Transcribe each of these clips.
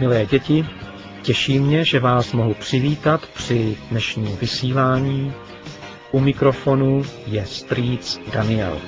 Milé děti, těší mě, že vás mohu přivítat při dnešním vysílání. U mikrofonu je strýc Daniel.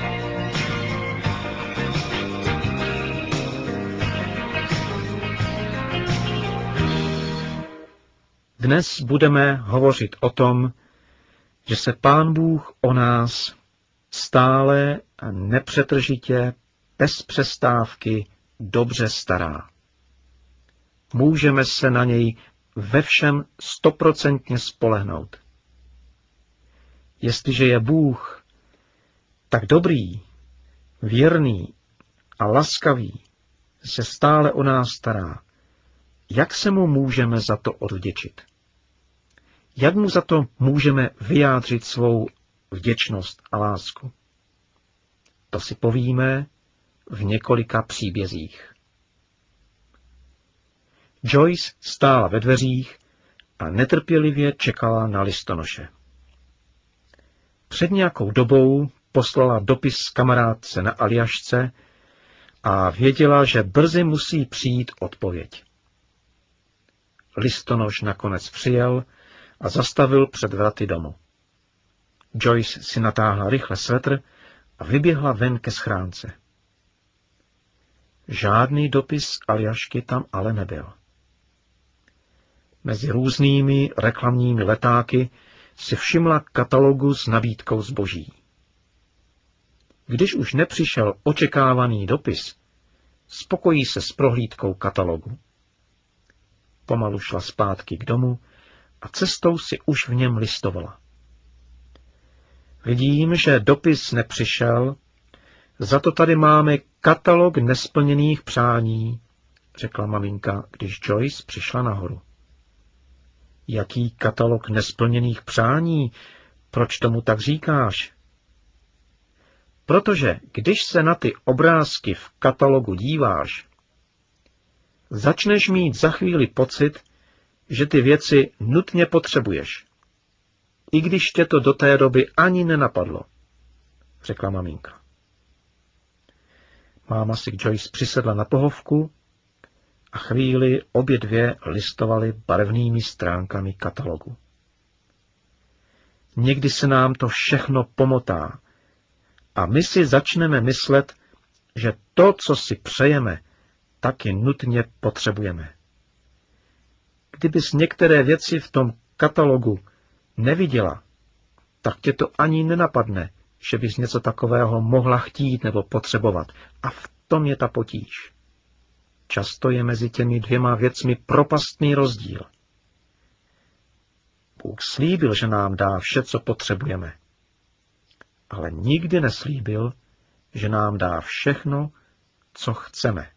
Dnes budeme hovořit o tom, že se Pán Bůh o nás stále a nepřetržitě, bez přestávky dobře stará. Můžeme se na něj ve všem 100% spolehnout. Jestliže je Bůh tak dobrý, věrný a laskavý, se stále o nás stará, jak se mu můžeme za to odvděčit? Jak mu za to můžeme vyjádřit svou vděčnost a lásku? To si povíme v několika příbězích. Joyce stála ve dveřích a netrpělivě čekala na listonoše. Před nějakou dobou poslala dopis kamarádce na Aljašce a věděla, že brzy musí přijít odpověď. Listonoš nakonec přijel a zastavil před vraty domu. Joyce si natáhla rychle svetr a vyběhla ven ke schránce. Žádný dopis Aljašky tam ale nebyl. Mezi různými reklamními letáky si všimla katalogu s nabídkou zboží. Když už nepřišel očekávaný dopis, spokojí se s prohlídkou katalogu. Pomalu šla zpátky k domu a cestou si už v něm listovala. Vidím, že dopis nepřišel, za to tady máme katalog nesplněných přání, řekla maminka, když Joyce přišla nahoru. Jaký katalog nesplněných přání? Proč tomu tak říkáš? Protože když se na ty obrázky v katalogu díváš, začneš mít za chvíli pocit, že ty věci nutně potřebuješ. I když tě to do té doby ani nenapadlo, řekla maminka. Máma si k Joyce přisedla na pohovku a chvíli obě dvě listovaly barevnými stránkami katalogu. Někdy se nám to všechno pomotá a my si začneme myslet, že to, co si přejeme, taky nutně potřebujeme. Kdybys některé věci v tom katalogu neviděla, tak tě to ani nenapadne, že bys něco takového mohla chtít nebo potřebovat. A v tom je ta potíž. Často je mezi těmi dvěma věcmi propastný rozdíl. Bůh slíbil, že nám dá vše, co potřebujeme. Ale nikdy neslíbil, že nám dá všechno, co chceme.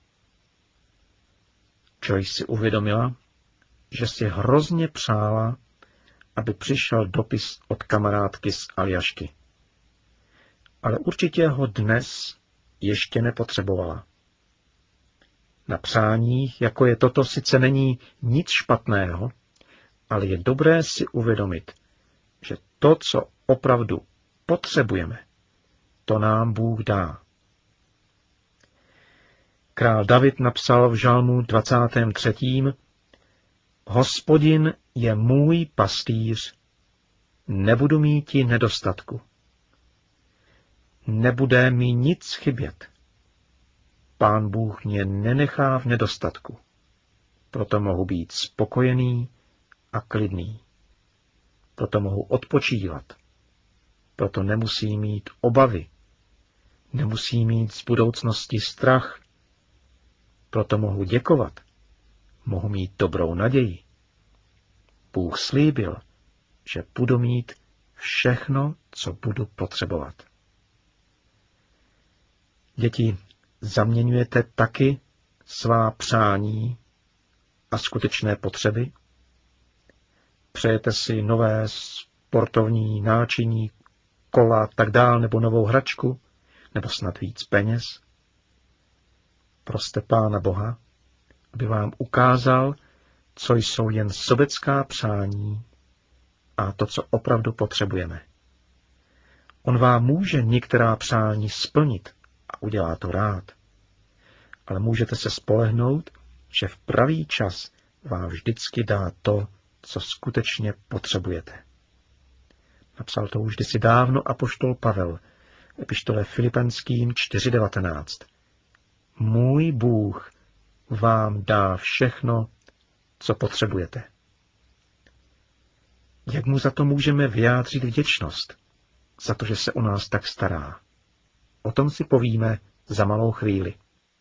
Joyce si uvědomila, že si hrozně přála, aby přišel dopis od kamarádky z Aljašky. Ale určitě ho dnes ještě nepotřebovala. Na přáních, jako je toto, sice není nic špatného, ale je dobré si uvědomit, že to, co opravdu potřebujeme, to nám Bůh dá. Král David napsal v žalmu 23. Hospodin je můj pastýř, nebudu míti nedostatku. Nebude mi nic chybět. Pán Bůh mě nenechá v nedostatku. Proto mohu být spokojený a klidný. Proto mohu odpočívat. Proto nemusím mít obavy. Nemusím mít z budoucnosti strach. Proto mohu děkovat. Mohu mít dobrou naději. Bůh slíbil, že budu mít všechno, co budu potřebovat. Děti, zaměňujete taky svá přání a skutečné potřeby? Přejete si nové sportovní náčiní, kola, tak dál, nebo novou hračku, nebo snad víc peněz? Proste Pána Boha, aby vám ukázal, co jsou jen sobecká přání a to, co opravdu potřebujeme. On vám může některá přání splnit a udělá to rád, ale můžete se spolehnout, že v pravý čas vám vždycky dá to, co skutečně potřebujete. Napsal to už kdysi dávno apoštol Pavel v epištole Filipenským 4:19. Můj Bůh vám dá všechno, co potřebujete. Jak mu za to můžeme vyjádřit vděčnost? Za to, že se o nás tak stará. O tom si povíme za malou chvíli.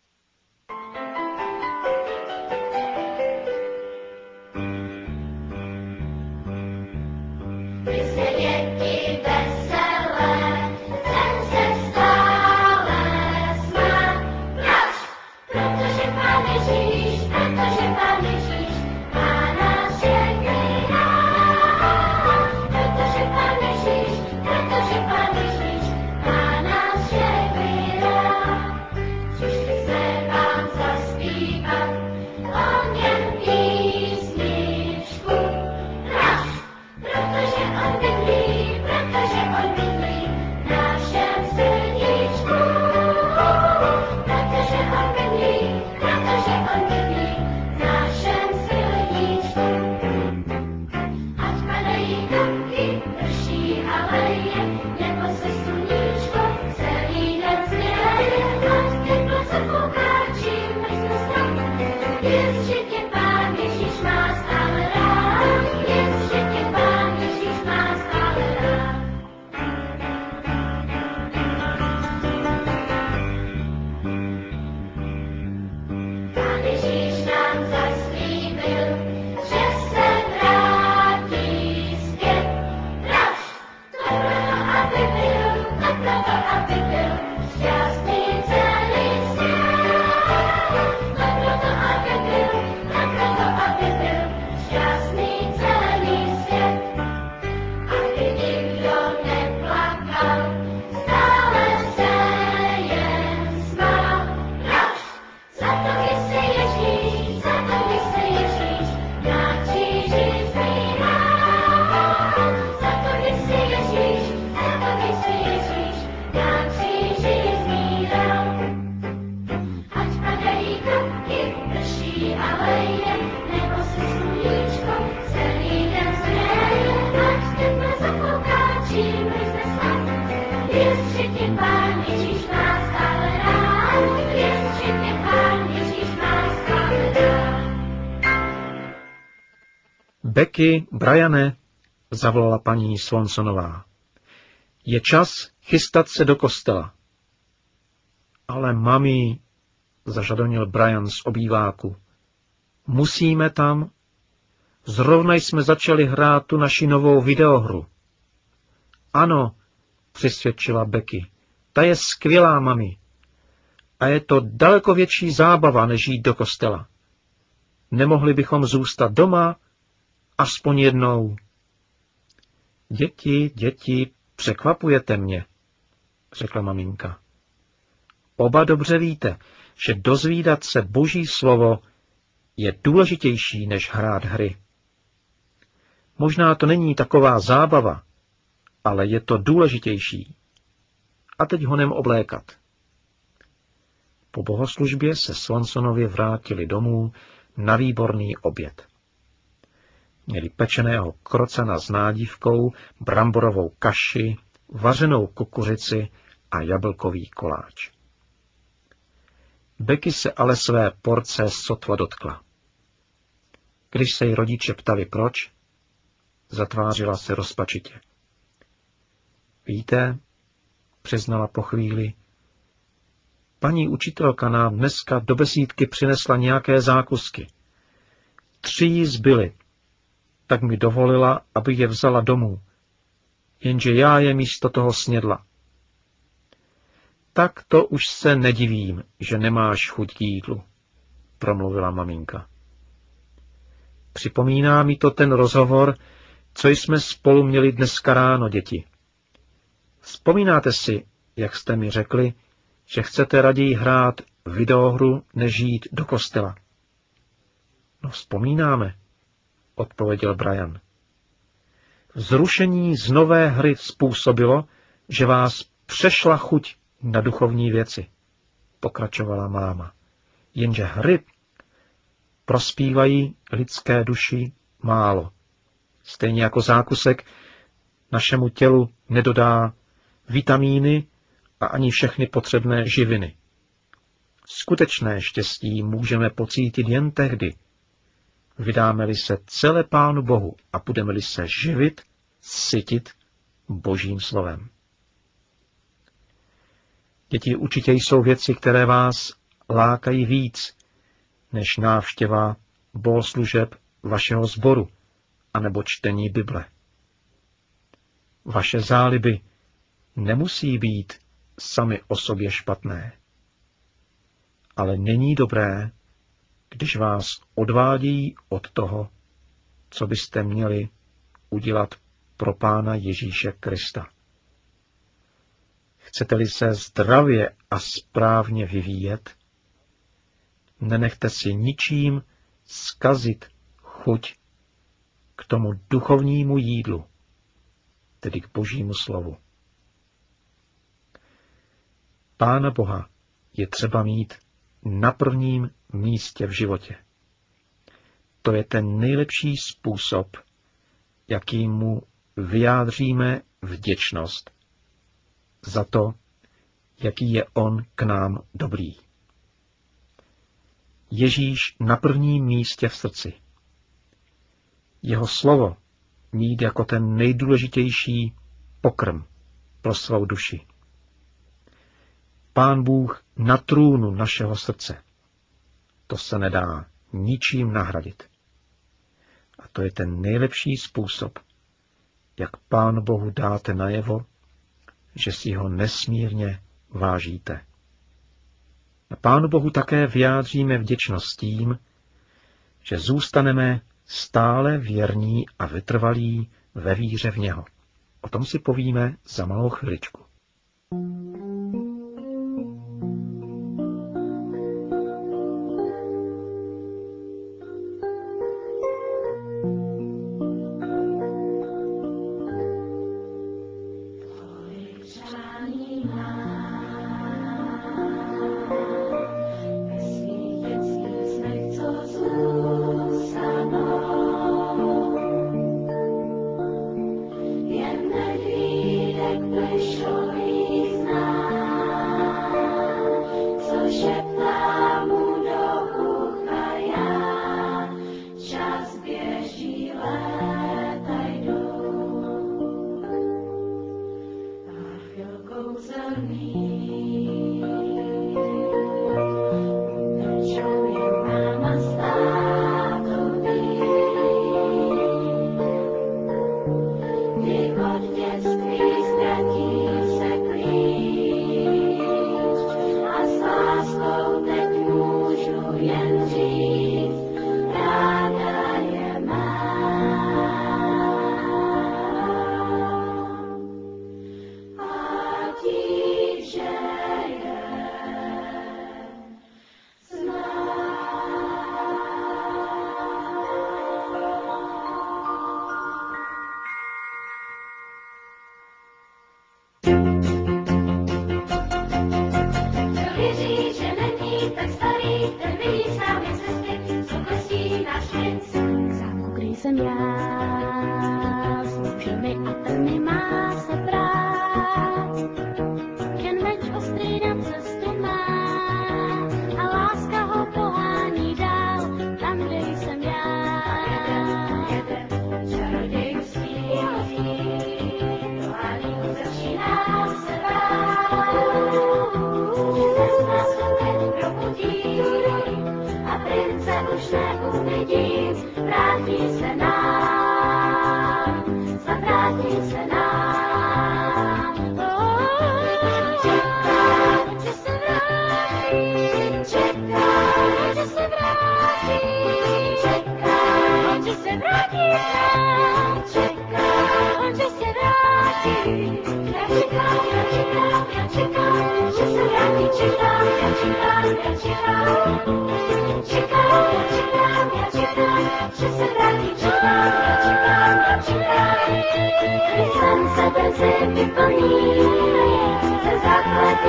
Becky, Briane, zavolala paní Swansonová. Je čas chystat se do kostela. Ale mami, zažadonil Brian z obýváku, musíme tam? Zrovna jsme začali hrát tu naši novou videohru. Ano, přisvědčila Becky, ta je skvělá, mami. A je to daleko větší zábava, než jít do kostela. Nemohli bychom zůstat doma? Aspoň jednou. Děti, překvapujete mě, řekla maminka. Oba dobře víte, že dozvídat se Boží slovo je důležitější, než hrát hry. Možná to není taková zábava, ale je to důležitější. A teď honem oblékat. Po bohoslužbě se Swansonovi vrátili domů na výborný oběd. Měli pečeného krocana s nádívkou, bramborovou kaši, vařenou kukuřici a jablkový koláč. Becky se ale své porce sotva dotkla. Když se jí rodiče ptali proč, zatvářila se rozpačitě. Víte, přiznala po chvíli, paní učitelka nám dneska do besídky přinesla nějaké zákusky. 3 jí zbyly, tak mi dovolila, aby je vzala domů, jenže já je místo toho snědla. Tak to už se nedivím, že nemáš chuť k jídlu, promluvila maminka. Připomíná mi to ten rozhovor, co jsme spolu měli dneska ráno, děti. Vzpomínáte si, jak jste mi řekli, že chcete raději hrát videohru, než jít do kostela? No, vzpomínáme, odpověděl Brian. Zrušení z nové hry způsobilo, že vás přešla chuť na duchovní věci, pokračovala máma. Jenže hry prospívají lidské duši málo. Stejně jako zákusek našemu tělu nedodá vitamíny a ani všechny potřebné živiny. Skutečné štěstí můžeme pocítit jen tehdy, vydáme-li se celé Pánu Bohu a budeme-li se živit, sytit Božím slovem. Děti, určitě jsou věci, které vás lákají víc, než návštěva bohoslužeb vašeho sboru anebo čtení Bible. Vaše záliby nemusí být sami o sobě špatné, ale není dobré, když vás odvádějí od toho, co byste měli udělat pro Pána Ježíše Krista. Chcete-li se zdravě a správně vyvíjet, nenechte si ničím zkazit chuť k tomu duchovnímu jídlu, tedy k Božímu slovu. Pána Boha je třeba mít na prvním místě v životě. To je ten nejlepší způsob, jakým mu vyjádříme vděčnost za to, jaký je on k nám dobrý. Ježíš na prvním místě v srdci. Jeho slovo mít jako ten nejdůležitější pokrm pro svou duši. Pán Bůh na trůnu našeho srdce. To se nedá ničím nahradit. A to je ten nejlepší způsob, jak Pánu Bohu dáte najevo, že si ho nesmírně vážíte. A Pánu Bohu také vyjádříme vděčnost tím, že zůstaneme stále věrní a vytrvalí ve víře v něho. O tom si povíme za malou chviličku.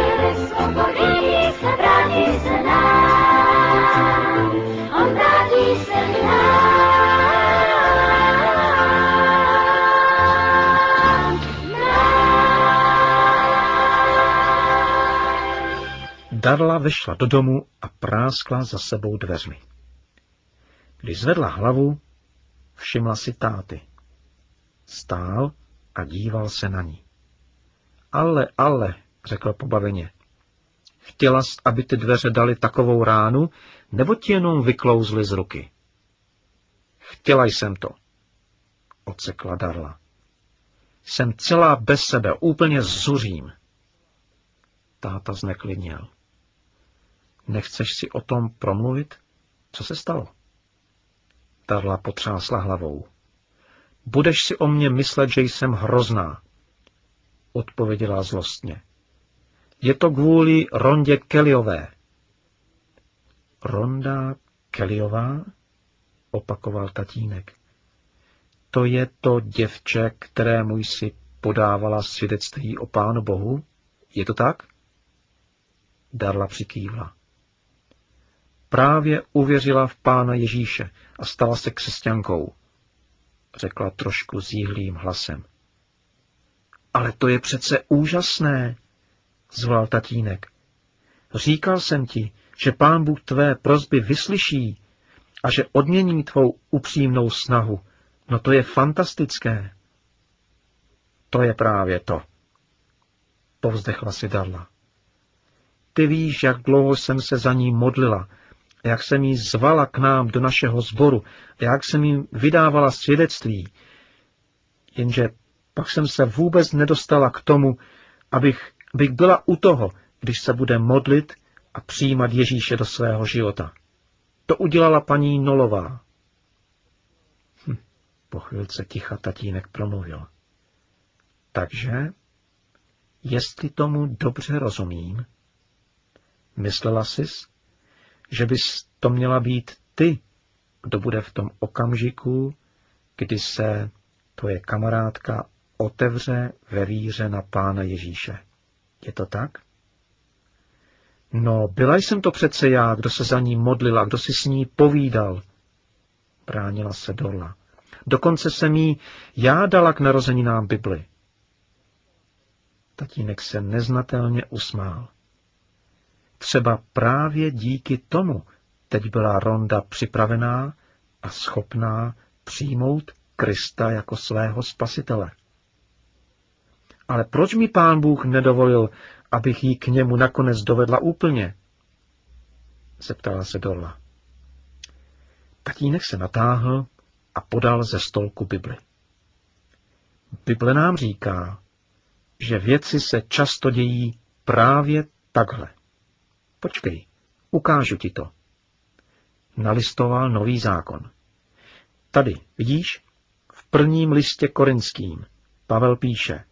On vrátí Darla vešla do domu a práskla za sebou dveřmi. Když zvedla hlavu, všimla si táty. Stál a díval se na ní. Ale, řekl pobaveně. Chtěla jsi, aby ty dveře dali takovou ránu, nebo ti jenom vyklouzly z ruky? Chtěla jsem to, odsekla Darla. Jsem celá bez sebe, úplně zuřím. Táta zneklidněl. Nechceš si o tom promluvit? Co se stalo? Darla potřásla hlavou. Budeš si o mě myslet, že jsem hrozná, odpověděla zlostně. Je to kvůli Rondě Kellyové. Ronda Kellyová? Opakoval tatínek. To je to děvče, kterému jsi podávala svědectví o Pánu Bohu? Je to tak? Darla přikývla. Právě uvěřila v Pána Ježíše a stala se křesťankou, řekla trošku zjíhlým hlasem. Ale to je přece úžasné, zvolal tatínek. Říkal jsem ti, že Pán Bůh tvé prosby vyslyší a že odmění tvou upřímnou snahu. No to je fantastické. To je právě to, povzdechla si Darla. Ty víš, jak dlouho jsem se za ní modlila, jak jsem jí zvala k nám do našeho sboru, jak jsem jí vydávala svědectví. Jenže pak jsem se vůbec nedostala k tomu, abych byla u toho, když se bude modlit a přijímat Ježíše do svého života. To udělala paní Nolová. Po chvilce ticha tatínek promluvil. Takže, jestli tomu dobře rozumím, myslela sis, že bys to měla být ty, kdo bude v tom okamžiku, kdy se tvoje kamarádka otevře ve víře na Pána Ježíše. Je to tak? No, byla jsem to přece já, kdo se za ní modlila, kdo si s ní povídal. Bránila se Darla. Dokonce jsem jí já dala k narozeninám Bibli. Tatínek se neznatelně usmál. Třeba právě díky tomu teď byla Ronda připravená a schopná přijmout Krista jako svého spasitele. Ale proč mi Pán Bůh nedovolil, abych ji k němu nakonec dovedla úplně? Zeptala se Darla. Tatínek se natáhl a podal ze stolku Bibli. Bible nám říká, že věci se často dějí právě takhle. Počkej, ukážu ti to. Nalistoval Nový zákon. Tady, vidíš, v 1. listě Korinským Pavel píše: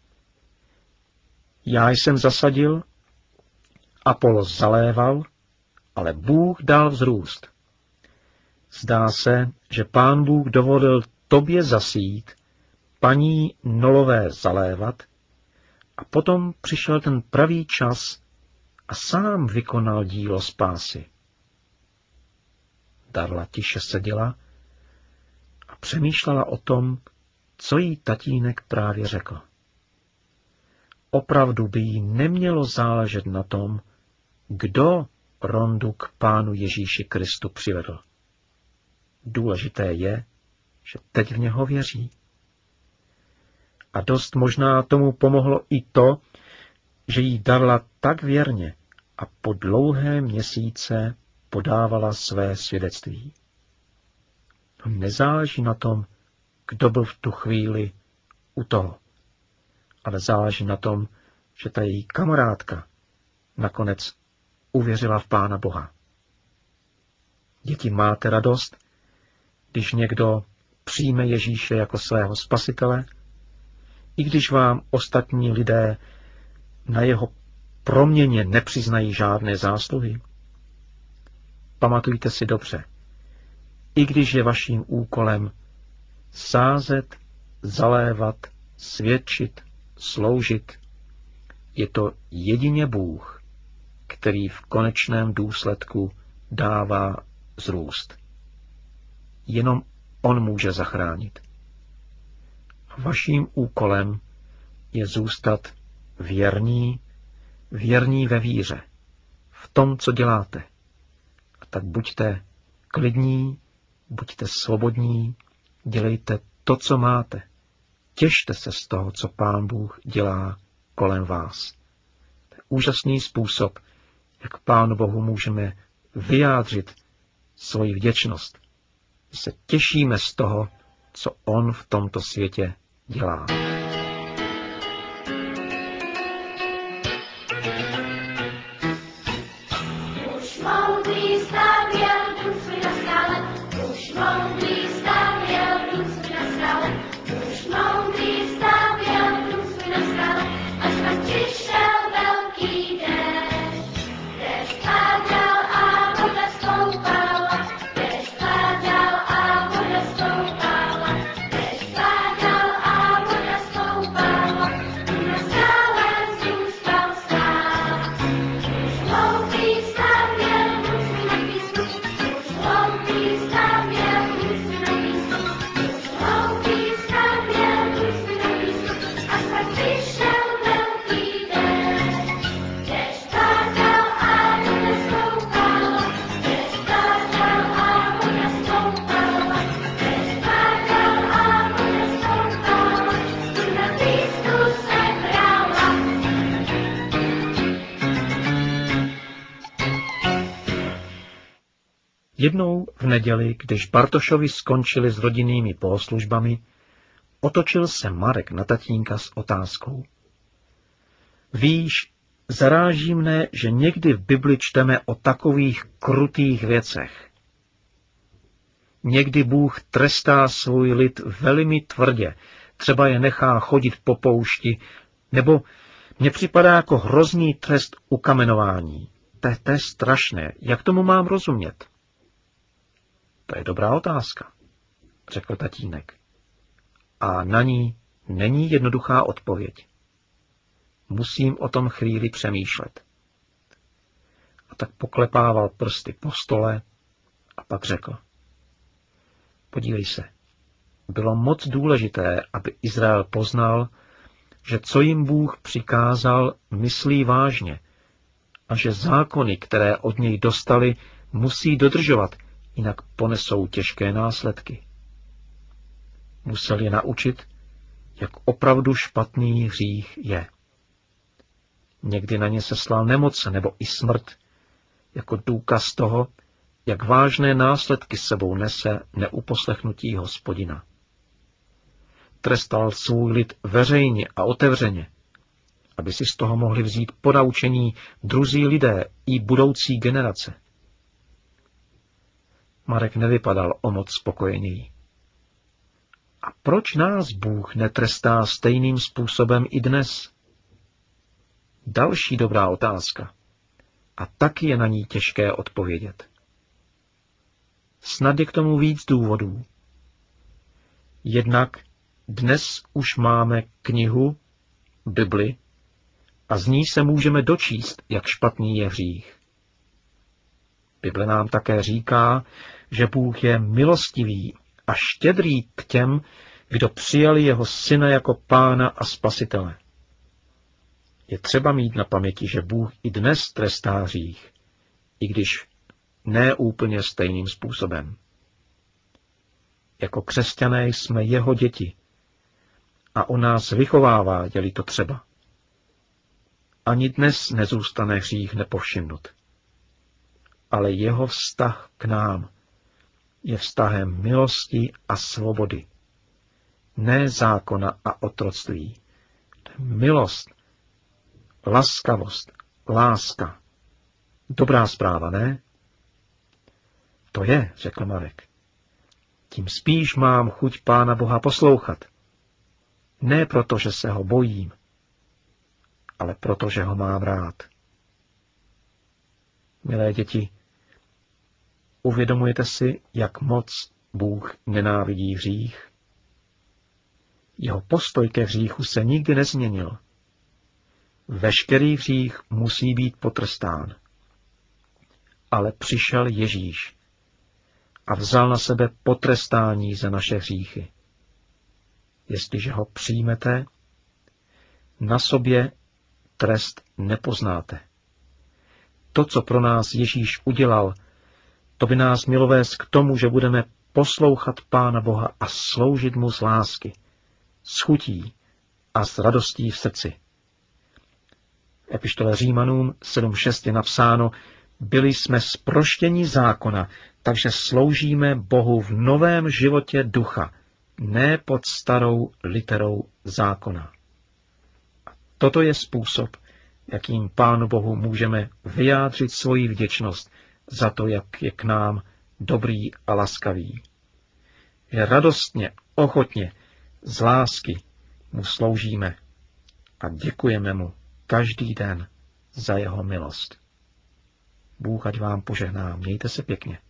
Já jsem zasadil, Apolos zaléval, ale Bůh dal vzrůst. Zdá se, že Pán Bůh dovolil tobě zasít, paní Nolové zalévat, a potom přišel ten pravý čas a sám vykonal dílo spásy. Darla tiše seděla a přemýšlela o tom, co jí tatínek právě řekl. Opravdu by jí nemělo záležet na tom, kdo Rondu k Pánu Ježíši Kristu přivedl. Důležité je, že teď v něho věří. A dost možná tomu pomohlo i to, že jí Darla tak věrně a po dlouhé měsíce podávala své svědectví. Nezáleží na tom, kdo byl v tu chvíli u toho, ale záleží na tom, že ta její kamarádka nakonec uvěřila v Pána Boha. Děti, máte radost, když někdo přijme Ježíše jako svého spasitele, i když vám ostatní lidé na jeho proměně nepřiznají žádné zásluhy? Pamatujte si dobře, i když je vaším úkolem sázet, zalévat, svědčit, sloužit, je to jedině Bůh, který v konečném důsledku dává vzrůst. Jenom on může zachránit. Vaším úkolem je zůstat věrní ve víře, v tom, co děláte. A tak buďte klidní, buďte svobodní, dělejte to, co máte. Těšte se z toho, co Pán Bůh dělá kolem vás. To je úžasný způsob, jak Pánu Bohu můžeme vyjádřit svoji vděčnost. My se těšíme z toho, co on v tomto světě dělá. Jednou v neděli, když Bartošovi skončili s rodinnými bohoslužbami, otočil se Marek na tatínka s otázkou. Víš, zaráží mne, že někdy v Bibli čteme o takových krutých věcech. Někdy Bůh trestá svůj lid velmi tvrdě, třeba je nechá chodit po poušti, nebo mně připadá jako hrozný trest ukamenování. To je strašné, jak tomu mám rozumět? To je dobrá otázka, řekl tatínek. A na ní není jednoduchá odpověď. Musím o tom chvíli přemýšlet. A tak poklepával prsty po stole a pak řekl. Podívej se, bylo moc důležité, aby Izrael poznal, že co jim Bůh přikázal, myslí vážně a že zákony, které od něj dostali, musí dodržovat, jinak ponesou těžké následky. Musel je naučit, jak opravdu špatný hřích je. Někdy na ně seslal nemoce nebo i smrt, jako důkaz toho, jak vážné následky sebou nese neuposlechnutí Hospodina. Trestal svůj lid veřejně a otevřeně, aby si z toho mohli vzít ponaučení druzí lidé i budoucí generace. Marek nevypadal o moc spokojený. A proč nás Bůh netrestá stejným způsobem i dnes? Další dobrá otázka. A taky je na ní těžké odpovědět. Snad je k tomu víc důvodů. Jednak dnes už máme knihu, Bibli, a z ní se můžeme dočíst, jak špatný je hřích. Bible nám také říká, že Bůh je milostivý a štědrý k těm, kdo přijali jeho syna jako pána a spasitele. Je třeba mít na paměti, že Bůh i dnes trestá hřích, i když ne úplně stejným způsobem. Jako křesťané jsme jeho děti a on nás vychovává, je-li to třeba. Ani dnes nezůstane hřích nepovšimnut. Ale jeho vztah k nám je vztahem milosti a svobody. Ne zákona a otroctví. To je milost, laskavost, láska. Dobrá zpráva, ne? To je, řekl Marek. Tím spíš mám chuť Pána Boha poslouchat. Ne proto, že se ho bojím, ale proto, že ho mám rád. Milé děti, uvědomujete si, jak moc Bůh nenávidí hřích? Jeho postoj ke hříchu se nikdy nezměnil. Veškerý hřích musí být potrestán. Ale přišel Ježíš a vzal na sebe potrestání za naše hříchy. Jestliže ho přijmete, na sobě trest nepoznáte. to, co pro nás Ježíš udělal, to by nás mělo vést k tomu, že budeme poslouchat Pána Boha a sloužit mu z lásky, s chutí a s radostí v srdci. V epištole Římanům 7.6 je napsáno: byli jsme zproštěni zákona, takže sloužíme Bohu v novém životě ducha, ne pod starou literou zákona. A toto je způsob, jakým Pánu Bohu můžeme vyjádřit svoji vděčnost za to, jak je k nám dobrý a laskavý. Že radostně, ochotně, z lásky mu sloužíme a děkujeme mu každý den za jeho milost. Bůh ať vám požehná. Mějte se pěkně.